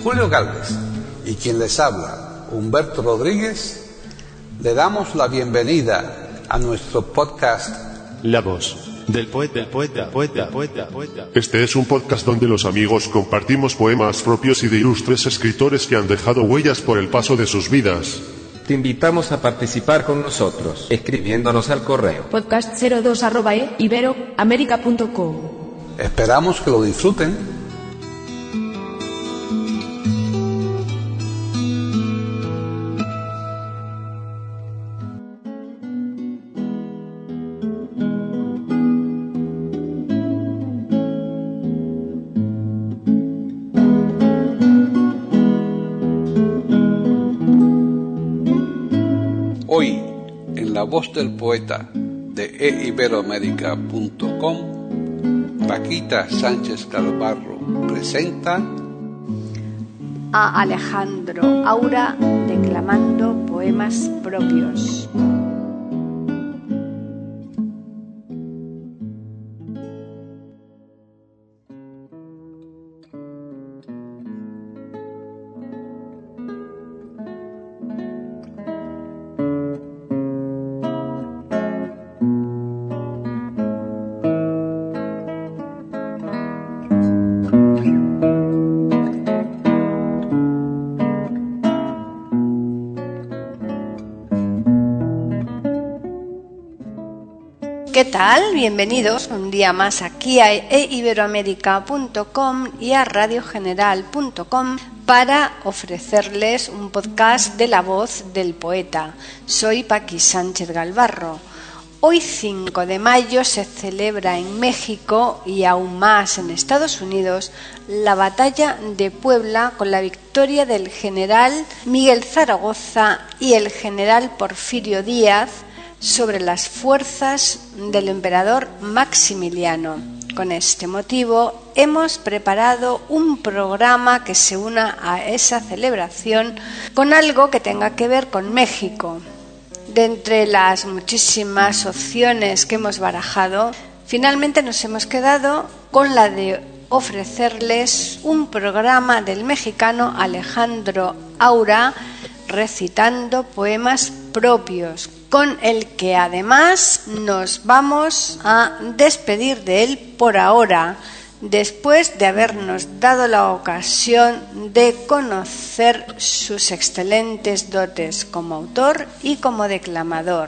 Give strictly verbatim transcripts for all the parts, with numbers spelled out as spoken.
Julio Gálvez y quien les habla, Humberto Rodríguez, le damos la bienvenida a nuestro podcast La Voz del Poeta, del Poeta, Poeta, Poeta, Poeta. Este es un podcast donde los amigos compartimos poemas propios y de ilustres escritores que han dejado huellas por el paso de sus vidas. Te invitamos a participar con nosotros, escribiéndonos al correo podcast cero dos arroba e ibero américa punto com. Esperamos que lo disfruten. Hoy, en La Voz del Poeta de e ibero américa punto com, Paquita Sánchez Galvarro presenta a Alejandro Aura declamando poemas propios. ¿Qué tal? Bienvenidos un día más aquí a e ibero américa punto com y a radio general punto com para ofrecerles un podcast de La Voz del Poeta. Soy Paqui Sánchez Galvarro. Hoy cinco de mayo se celebra en México y aún más en Estados Unidos la batalla de Puebla con la victoria del general Miguel Zaragoza y el general Porfirio Díaz sobre las fuerzas del emperador Maximiliano. Con este motivo hemos preparado un programa que se una a esa celebración con algo que tenga que ver con México. De entre las muchísimas opciones que hemos barajado, finalmente nos hemos quedado con la de ofrecerles un programa del mexicano Alejandro Aura recitando poemas propios, con el que además nos vamos a despedir de él por ahora, después de habernos dado la ocasión de conocer sus excelentes dotes como autor y como declamador.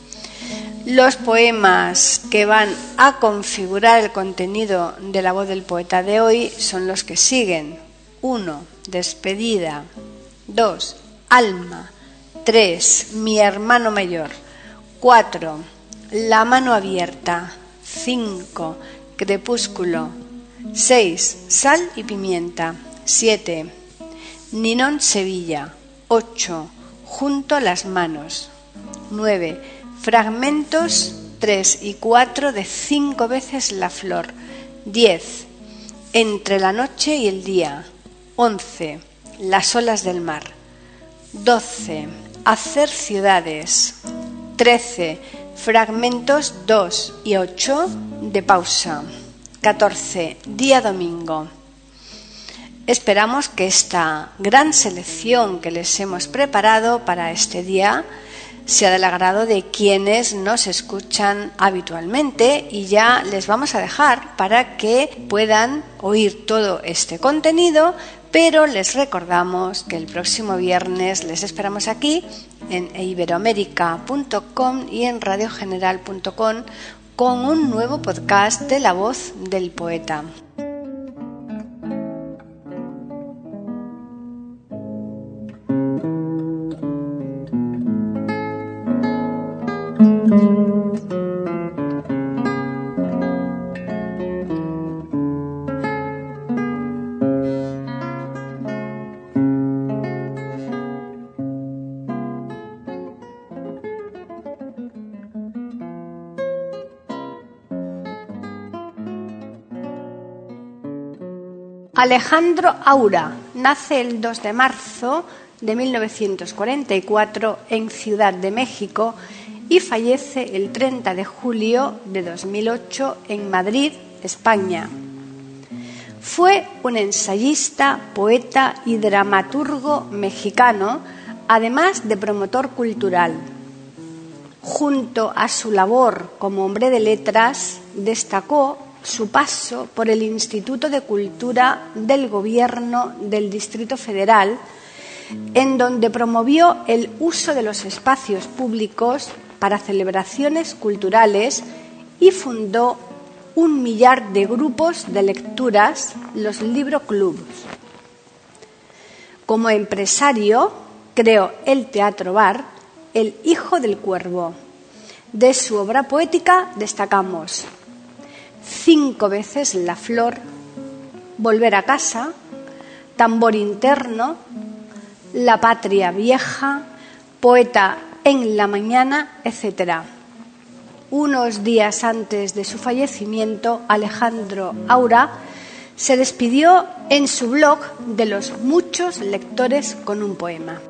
Los poemas que van a configurar el contenido de La Voz del Poeta de hoy son los que siguen. uno. Despedida. dos. Alma. tres. Mi hermano mayor. cuatro. La mano abierta. cinco. Crepúsculo. seis. Sal y pimienta. siete. Ninón Sevilla. ocho. Junto a las manos. nueve. Fragmentos tres y cuatro de cinco veces la flor. diez. Entre la noche y el día. once. Las olas del mar. doce. Hacer ciudades. trece. Fragmentos dos y ocho de pausa. catorce. Día domingo. Esperamos que esta gran selección que les hemos preparado para este día sea del agrado de quienes nos escuchan habitualmente, y ya les vamos a dejar para que puedan oír todo este contenido, pero les recordamos que el próximo viernes les esperamos aquí en e ibero américa punto com y en radio general punto com con un nuevo podcast de La Voz del Poeta. Alejandro Aura nace el dos de marzo de mil novecientos cuarenta y cuatro en Ciudad de México y fallece el treinta de julio de dos mil ocho en Madrid, España. Fue un ensayista, poeta y dramaturgo mexicano, además de promotor cultural. Junto a su labor como hombre de letras, destacó su paso por el Instituto de Cultura del Gobierno del Distrito Federal, en donde promovió el uso de los espacios públicos para celebraciones culturales y fundó un millar de grupos de lecturas, los libroclubs. Como empresario, creó el Teatro Bar El Hijo del Cuervo. De su obra poética destacamos Cinco veces la flor, Volver a casa, Tambor interno, La patria vieja, Poeta en la mañana, etcétera. Unos días antes de su fallecimiento, Alejandro Aura se despidió en su blog de los muchos lectores con un poema.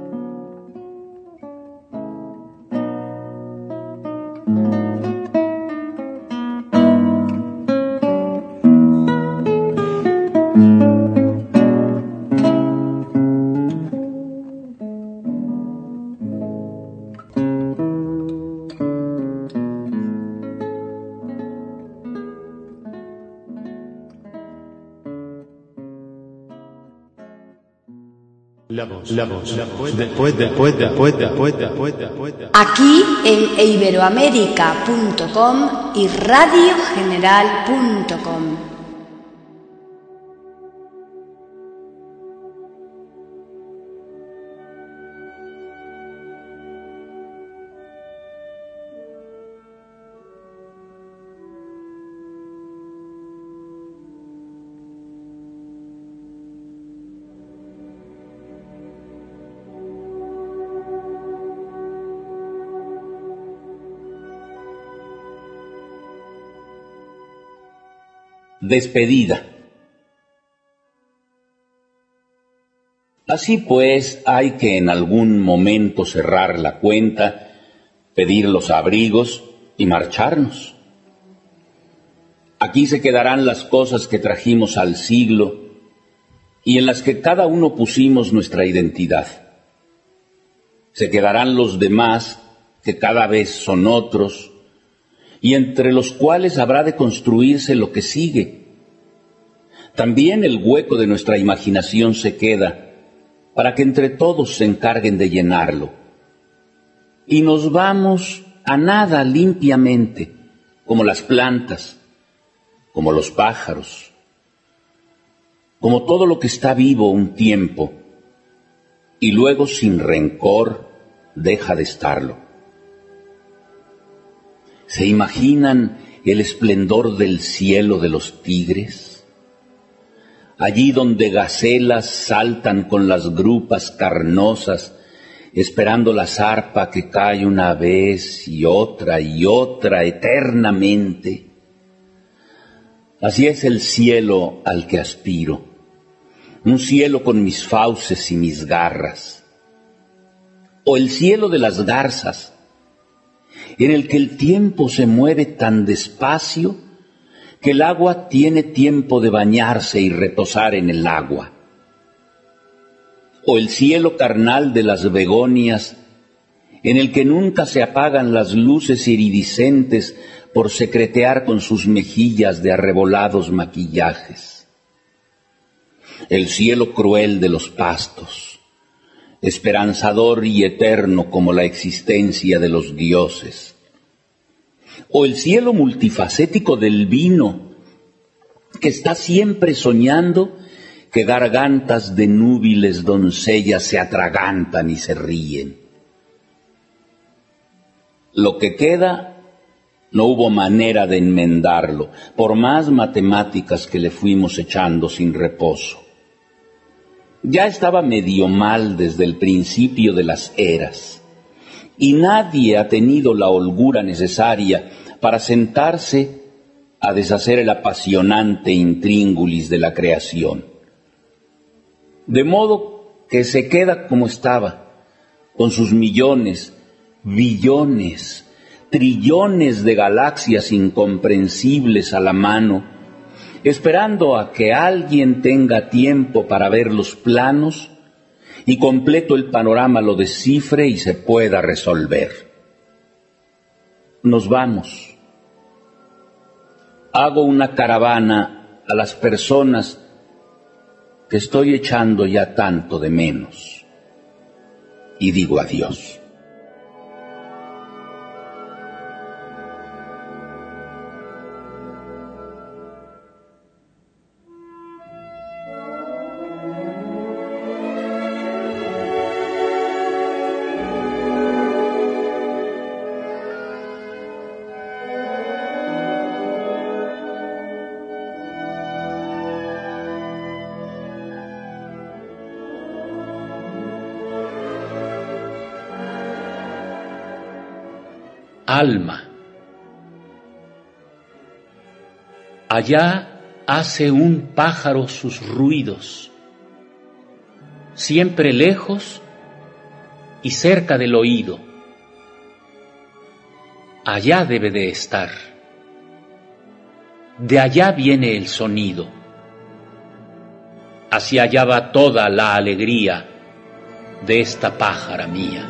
La voz, la voz, la voz del poeta, poeta, poeta, poeta, poeta, poeta. Aquí en iberoamérica punto com y radio general punto com. Despedida. Así pues, hay que en algún momento cerrar la cuenta, pedir los abrigos y marcharnos. Aquí se quedarán las cosas que trajimos al siglo y en las que cada uno pusimos nuestra identidad. Se quedarán los demás, que cada vez son otros, y entre los cuales habrá de construirse lo que sigue. También el hueco de nuestra imaginación se queda, para que entre todos se encarguen de llenarlo. Y nos vamos a nada limpiamente, como las plantas, como los pájaros, como todo lo que está vivo un tiempo, y luego sin rencor deja de estarlo. ¿Se imaginan el esplendor del cielo de los tigres? Allí donde gacelas saltan con las grupas carnosas, esperando la zarpa que cae una vez y otra y otra eternamente. Así es el cielo al que aspiro, un cielo con mis fauces y mis garras. O el cielo de las garzas, en el que el tiempo se mueve tan despacio que el agua tiene tiempo de bañarse y reposar en el agua. O el cielo carnal de las begonias, en el que nunca se apagan las luces iridiscentes por secretear con sus mejillas de arrebolados maquillajes. El cielo cruel de los pastos, esperanzador y eterno como la existencia de los dioses. O el cielo multifacético del vino, que está siempre soñando que gargantas de núbiles doncellas se atragantan y se ríen. Lo que queda, no hubo manera de enmendarlo, por más matemáticas que le fuimos echando sin reposo. Ya estaba medio mal desde el principio de las eras, y nadie ha tenido la holgura necesaria para sentarse a deshacer el apasionante intríngulis de la creación. De modo que se queda como estaba, con sus millones, billones, trillones de galaxias incomprensibles a la mano, esperando a que alguien tenga tiempo para ver los planos y completo el panorama lo descifre y se pueda resolver. Nos vamos. Hago una caravana a las personas que estoy echando ya tanto de menos y digo adiós. Alma. Allá hace un pájaro sus ruidos, siempre lejos y cerca del oído. Allá debe de estar. De allá viene el sonido. Hacia allá va toda la alegría de esta pájara mía.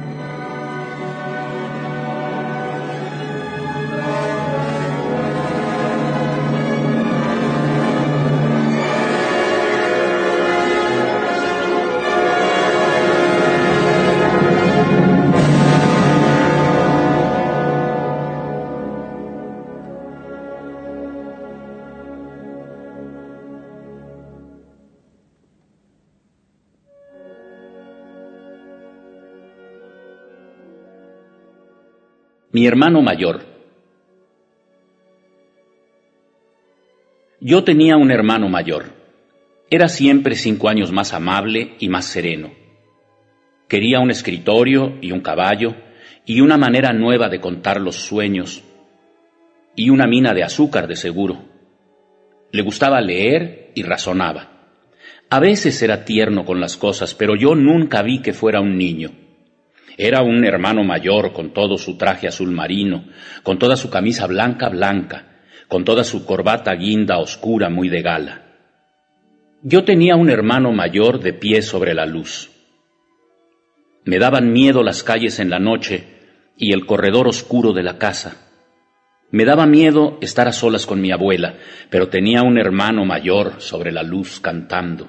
Mi hermano mayor. Yo tenía un hermano mayor. Era siempre cinco años más amable y más sereno. Quería un escritorio y un caballo y una manera nueva de contar los sueños y una mina de azúcar de seguro. Le gustaba leer y razonaba. A veces era tierno con las cosas, pero yo nunca vi que fuera un niño. Era un hermano mayor con todo su traje azul marino, con toda su camisa blanca blanca, con toda su corbata guinda oscura muy de gala. Yo tenía un hermano mayor de pie sobre la luz. Me daban miedo las calles en la noche y el corredor oscuro de la casa. Me daba miedo estar a solas con mi abuela, pero tenía un hermano mayor sobre la luz cantando.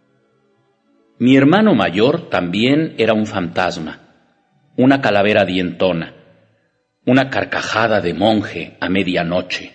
Mi hermano mayor también era un fantasma. Una calavera dientona, una carcajada de monje a medianoche.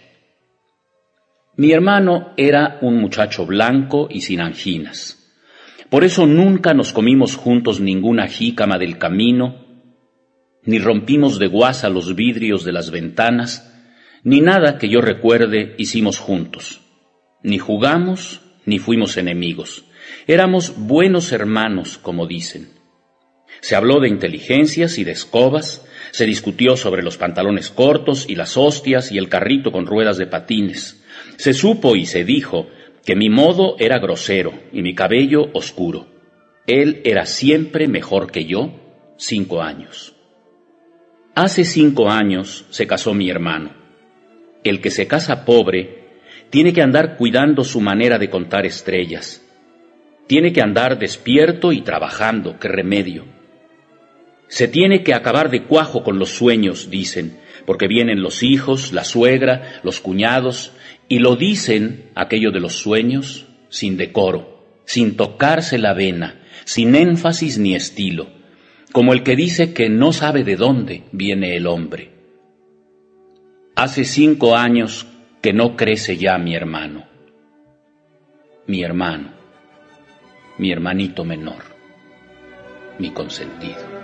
Mi hermano era un muchacho blanco y sin anginas. Por eso nunca nos comimos juntos ninguna jícama del camino, ni rompimos de guasa los vidrios de las ventanas, ni nada que yo recuerde hicimos juntos. Ni jugamos, ni fuimos enemigos. Éramos buenos hermanos, como dicen. Se habló de inteligencias y de escobas, se discutió sobre los pantalones cortos y las hostias y el carrito con ruedas de patines. Se supo y se dijo que mi modo era grosero y mi cabello oscuro. Él era siempre mejor que yo, cinco años. Hace cinco años se casó mi hermano. El que se casa pobre tiene que andar cuidando su manera de contar estrellas. Tiene que andar despierto y trabajando, qué remedio. Se tiene que acabar de cuajo con los sueños, dicen, porque vienen los hijos, la suegra, los cuñados, y lo dicen, aquello de los sueños, sin decoro, sin tocarse la vena, sin énfasis ni estilo, como el que dice que no sabe de dónde viene el hombre. Hace cinco años que no crece ya mi hermano. Mi hermano, mi hermanito menor, mi consentido.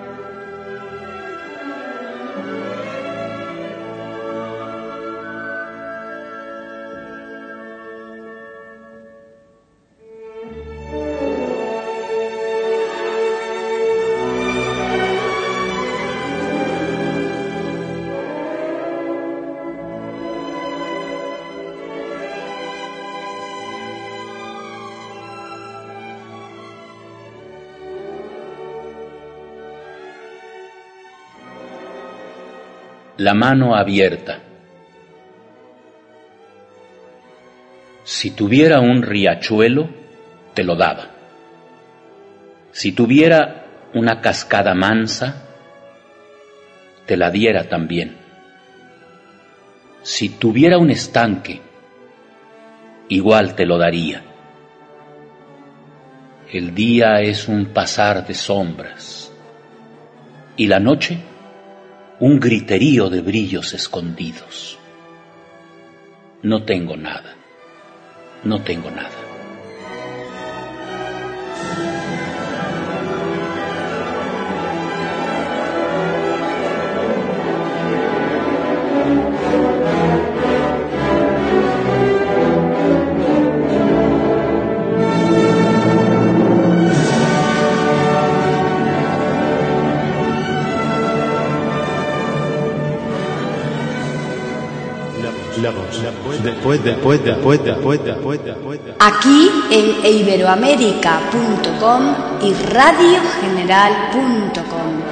La mano abierta. Si tuviera un riachuelo, te lo daba. Si tuviera una cascada mansa, te la diera también. Si tuviera un estanque, igual te lo daría. El día es un pasar de sombras y la noche un griterío de brillos escondidos. No tengo nada, no tengo nada. Después, después, después, después, después, después. Aquí en iberoamérica punto com y radio general punto com.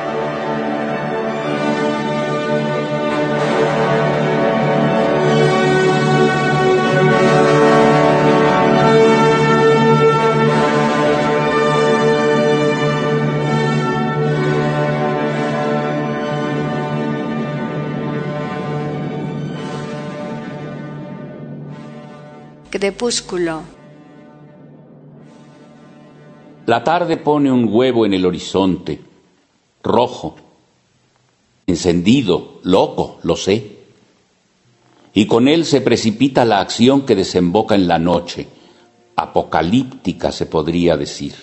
Crepúsculo. La tarde pone un huevo en el horizonte, rojo, encendido, loco, lo sé. Y con él se precipita la acción que desemboca en la noche, apocalíptica se podría decir.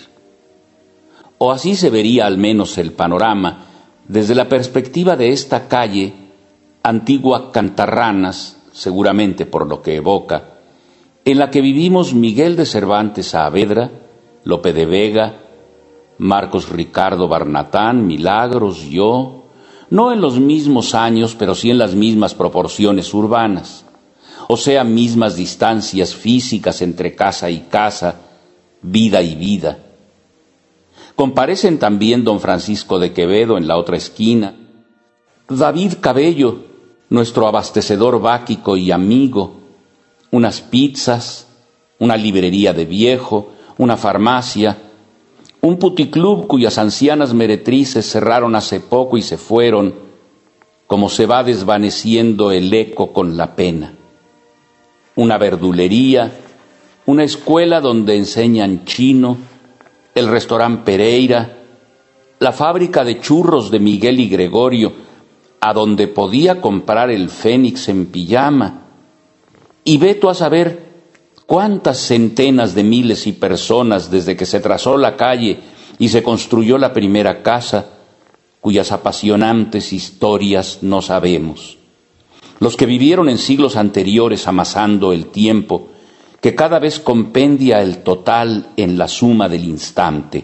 O así se vería al menos el panorama desde la perspectiva de esta calle, antigua Cantarranas, seguramente por lo que evoca, en la que vivimos Miguel de Cervantes Saavedra, Lope de Vega, Marcos Ricardo Barnatán, Milagros, yo, no en los mismos años, pero sí en las mismas proporciones urbanas, o sea, mismas distancias físicas entre casa y casa, vida y vida. Comparecen también don Francisco de Quevedo en la otra esquina, David Cabello, nuestro abastecedor báquico y amigo, unas pizzas, una librería de viejo, una farmacia, un puticlub cuyas ancianas meretrices cerraron hace poco y se fueron, como se va desvaneciendo el eco con la pena, una verdulería, una escuela donde enseñan chino, el restaurante Pereira, la fábrica de churros de Miguel y Gregorio, a donde podía comprar el Fénix en pijama. Y ve tú a saber cuántas centenas de miles y personas desde que se trazó la calle y se construyó la primera casa, cuyas apasionantes historias no sabemos. Los que vivieron en siglos anteriores amasando el tiempo, que cada vez compendia el total en la suma del instante.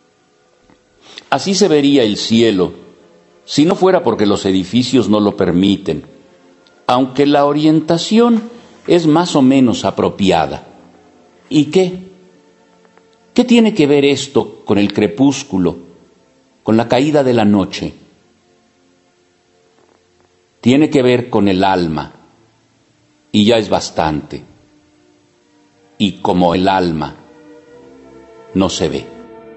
Así se vería el cielo, si no fuera porque los edificios no lo permiten, aunque la orientación es más o menos apropiada. ¿Y qué? ¿Qué tiene que ver esto con el crepúsculo, con la caída de la noche? Tiene que ver con el alma, y ya es bastante. Y como el alma no se ve.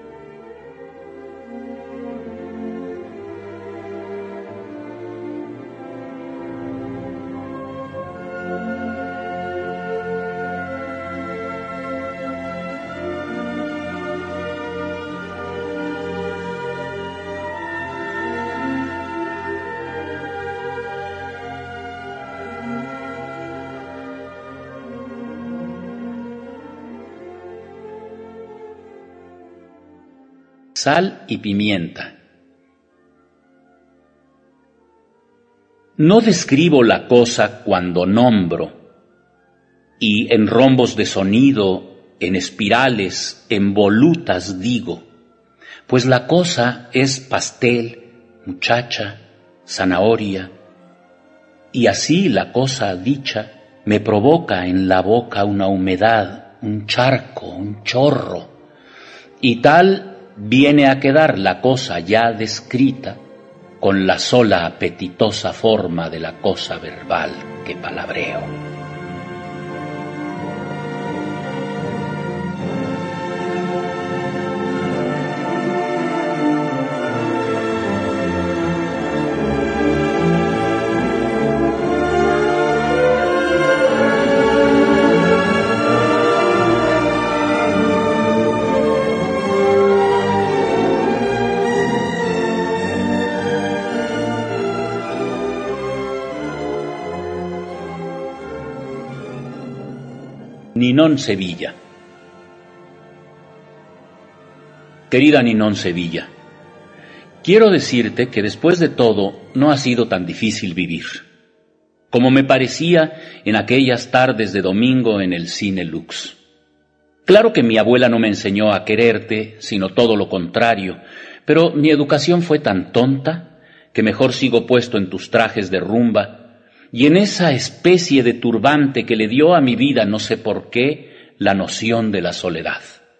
Sal y pimienta. No describo la cosa cuando nombro, y en rombos de sonido, en espirales, en volutas digo, pues la cosa es pastel, muchacha, zanahoria, y así la cosa dicha me provoca en la boca una humedad, un charco, un chorro, y tal viene a quedar la cosa ya descrita con la sola apetitosa forma de la cosa verbal que palabreo. Ninón Sevilla. Querida Ninón Sevilla, quiero decirte que después de todo no ha sido tan difícil vivir, como me parecía en aquellas tardes de domingo en el Cine Lux. Claro que mi abuela no me enseñó a quererte, sino todo lo contrario, pero mi educación fue tan tonta que mejor sigo puesto en tus trajes de rumba y en esa especie de turbante que le dio a mi vida, no sé por qué, la noción de la soledad.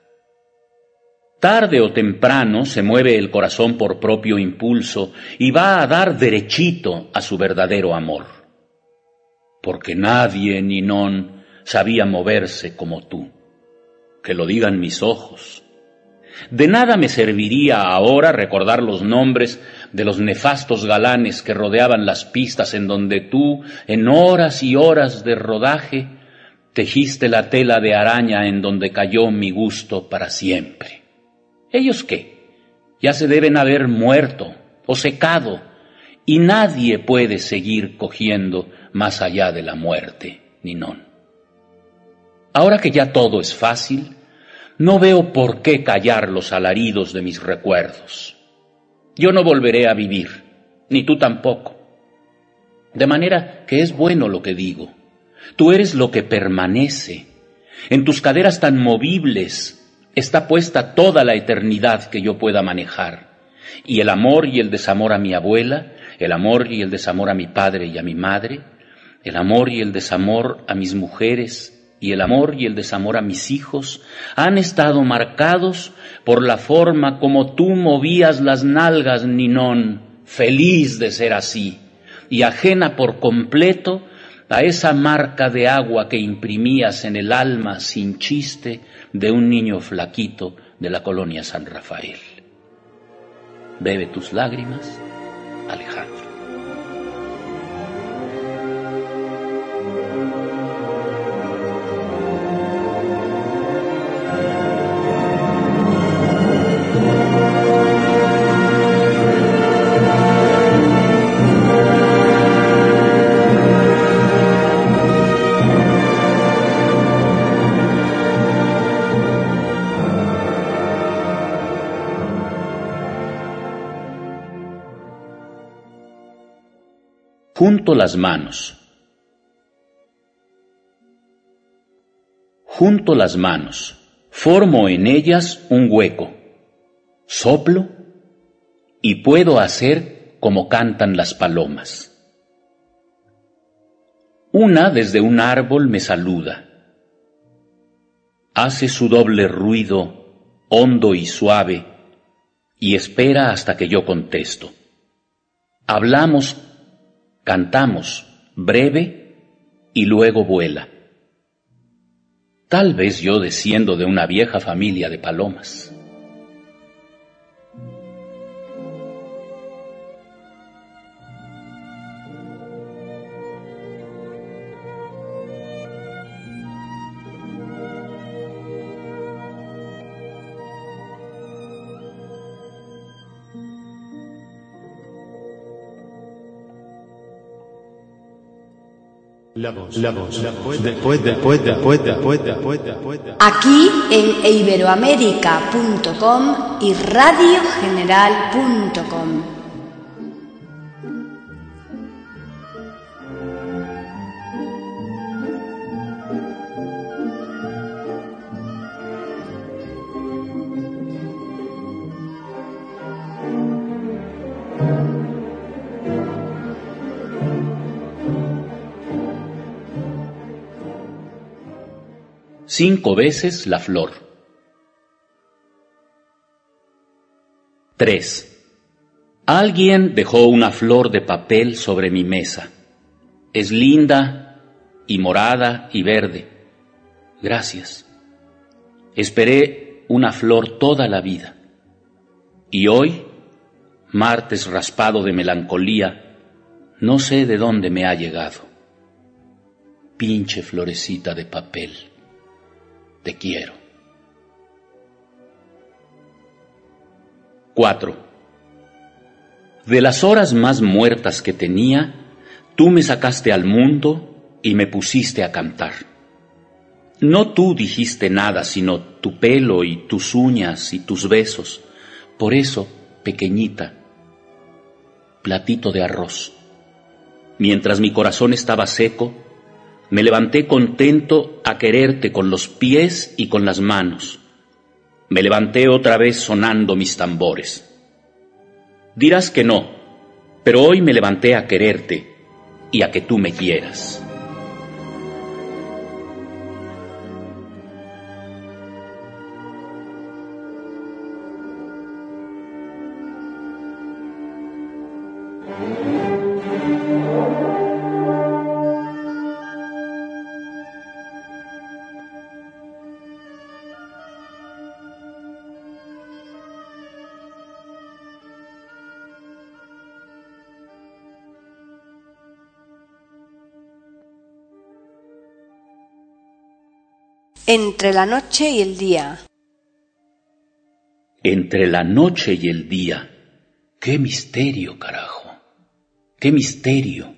Tarde o temprano se mueve el corazón por propio impulso y va a dar derechito a su verdadero amor. Porque nadie, Ninón, sabía moverse como tú. Que lo digan mis ojos. De nada me serviría ahora recordar los nombres de los nefastos galanes que rodeaban las pistas en donde tú, en horas y horas de rodaje, tejiste la tela de araña en donde cayó mi gusto para siempre. ¿Ellos qué? Ya se deben haber muerto o secado, y nadie puede seguir cogiendo más allá de la muerte, Ninón. Ahora que ya todo es fácil, no veo por qué callar los alaridos de mis recuerdos. Yo no volveré a vivir, ni tú tampoco. De manera que es bueno lo que digo. Tú eres lo que permanece. En tus caderas tan movibles está puesta toda la eternidad que yo pueda manejar. Y el amor y el desamor a mi abuela, el amor y el desamor a mi padre y a mi madre, el amor y el desamor a mis mujeres, y el amor y el desamor a mis hijos han estado marcados por la forma como tú movías las nalgas, Ninón, feliz de ser así, y ajena por completo a esa marca de agua que imprimías en el alma sin chiste de un niño flaquito de la colonia San Rafael. Bebe tus lágrimas, Alejandro. Junto las manos. Junto las manos, formo en ellas un hueco, soplo y puedo hacer como cantan las palomas. Una desde un árbol me saluda. Hace su doble ruido, hondo y suave, y espera hasta que yo contesto. Hablamos, cantamos, breve, y luego vuela. Tal vez yo desciendo de una vieja familia de palomas. La voz, la voz, la voz, después, después, después, después, después, después. Aquí en iberoamérica punto com y radio general punto com. Cinco veces la flor. Tres. Alguien dejó una flor de papel sobre mi mesa. Es linda y morada y verde. Gracias. Esperé una flor toda la vida. Y hoy, martes raspado de melancolía, no sé de dónde me ha llegado. Pinche florecita de papel. Te quiero. Cuatro. De las horas más muertas que tenía, tú me sacaste al mundo y me pusiste a cantar. No tú dijiste nada, sino tu pelo y tus uñas y tus besos. Por eso, pequeñita, platito de arroz. Mientras mi corazón estaba seco, me levanté contento a quererte con los pies y con las manos. Me levanté otra vez sonando mis tambores. Dirás que no, pero hoy me levanté a quererte y a que tú me quieras. Entre la noche y el día. Entre la noche y el día. ¡Qué misterio, carajo! ¡Qué misterio!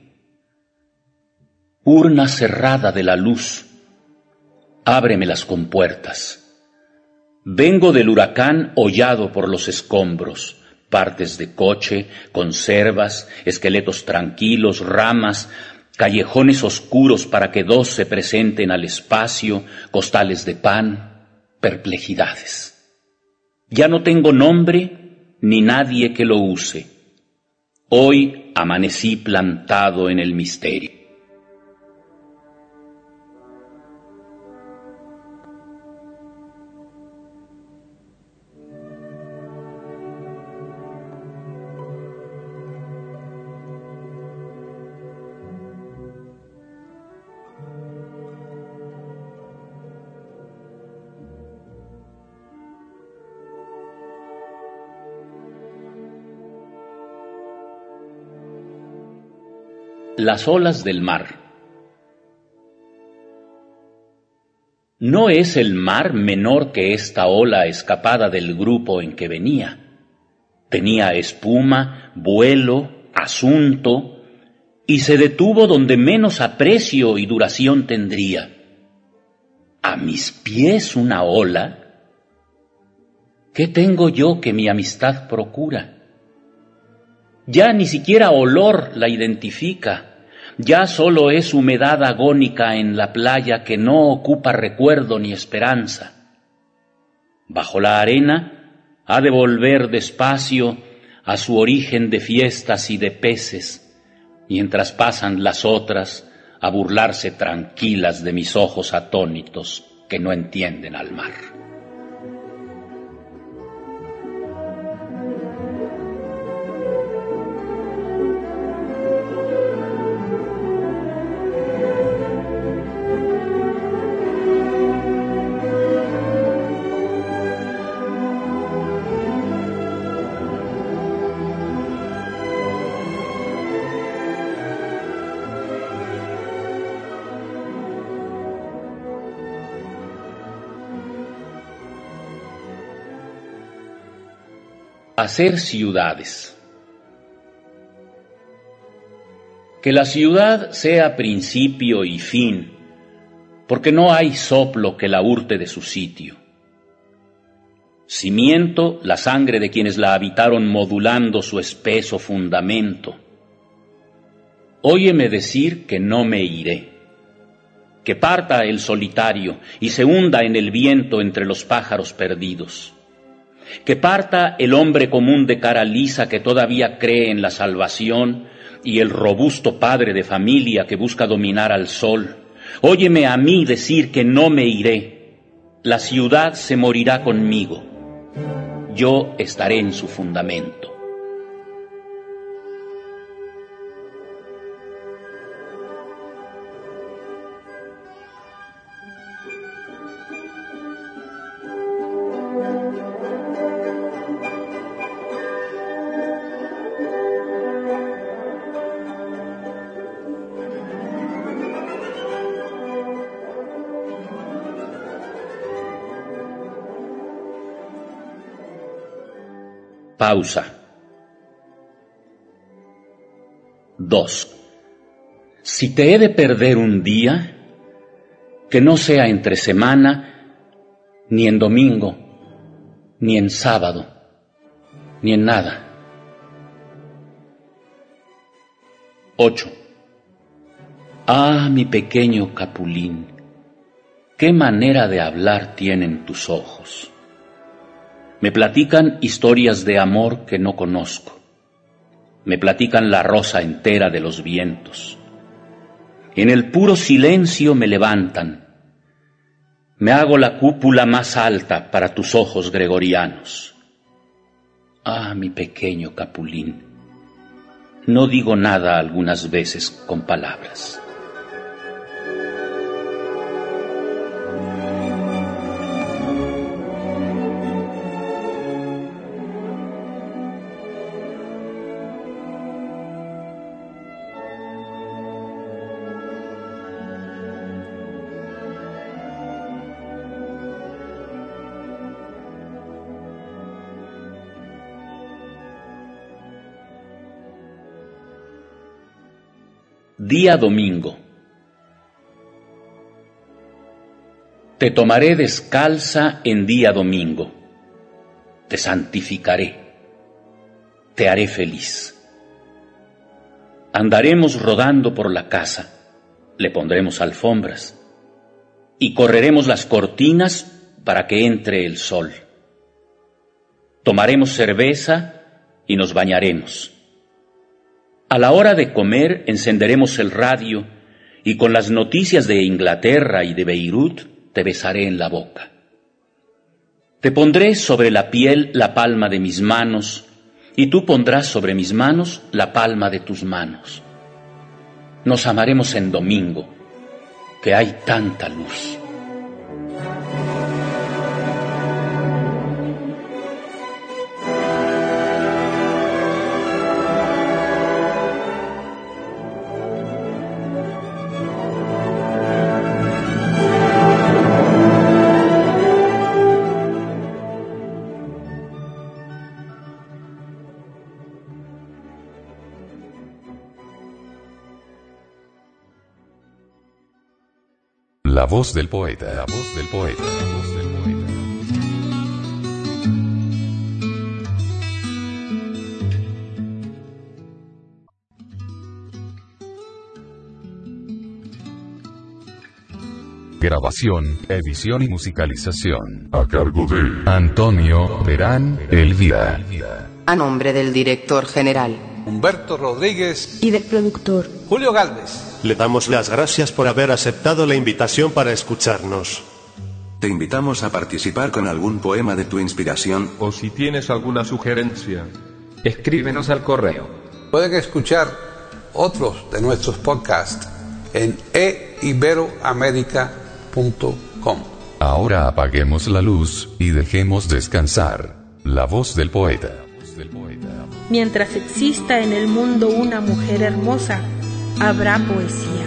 Urna cerrada de la luz, ábreme las compuertas. Vengo del huracán hollado por los escombros, partes de coche, conservas, esqueletos tranquilos, ramas, callejones oscuros para que dos se presenten al espacio, costales de pan, perplejidades. Ya no tengo nombre ni nadie que lo use. Hoy amanecí plantado en el misterio. Las olas del mar. No es el mar menor que esta ola escapada del grupo en que venía. Tenía espuma, vuelo, asunto, y se detuvo donde menos aprecio y duración tendría. ¿A mis pies una ola? ¿Qué tengo yo que mi amistad procura? Ya ni siquiera olor la identifica, ya solo es humedad agónica en la playa que no ocupa recuerdo ni esperanza. Bajo la arena ha de volver despacio a su origen de fiestas y de peces, mientras pasan las otras a burlarse tranquilas de mis ojos atónitos que no entienden al mar. Hacer ciudades. Que la ciudad sea principio y fin, porque no hay soplo que la hurte de su sitio. Cimiento, la sangre de quienes la habitaron modulando su espeso fundamento. Óyeme decir que no me iré, que parta el solitario y se hunda en el viento entre los pájaros perdidos. Que parta el hombre común de cara lisa que todavía cree en la salvación y el robusto padre de familia que busca dominar al sol. Óyeme a mí decir que no me iré. La ciudad se morirá conmigo. Yo estaré en su fundamento. Pausa. dos. Si te he de perder un día, que no sea entre semana, ni en domingo, ni en sábado, ni en nada. ocho. Ah, mi pequeño Capulín, qué manera de hablar tienen tus ojos. Me platican historias de amor que no conozco. Me platican la rosa entera de los vientos. En el puro silencio me levantan. Me hago la cúpula más alta para tus ojos gregorianos. Ah, mi pequeño Capulín, no digo nada algunas veces con palabras. Día domingo. Te tomaré descalza en día domingo. Te santificaré. Te haré feliz. Andaremos rodando por la casa. Le pondremos alfombras. Y correremos las cortinas para que entre el sol. Tomaremos cerveza y nos bañaremos. A la hora de comer encenderemos el radio y con las noticias de Inglaterra y de Beirut te besaré en la boca. Te pondré sobre la piel la palma de mis manos y tú pondrás sobre mis manos la palma de tus manos. Nos amaremos en domingo, que hay tanta luz. La voz del poeta, la voz del poeta, la voz del poeta. Grabación, edición y musicalización a cargo de Antonio Verán Elvira. A nombre del director general Humberto Rodríguez y del productor Julio Gálvez. Le damos las gracias por haber aceptado la invitación para escucharnos. Te invitamos a participar con algún poema de tu inspiración. O si tienes alguna sugerencia, escríbenos al correo. Pueden escuchar otros de nuestros podcasts en e iberoamerica punto com. Ahora apaguemos la luz y dejemos descansar la voz del poeta. Mientras exista en el mundo una mujer hermosa, habrá poesía.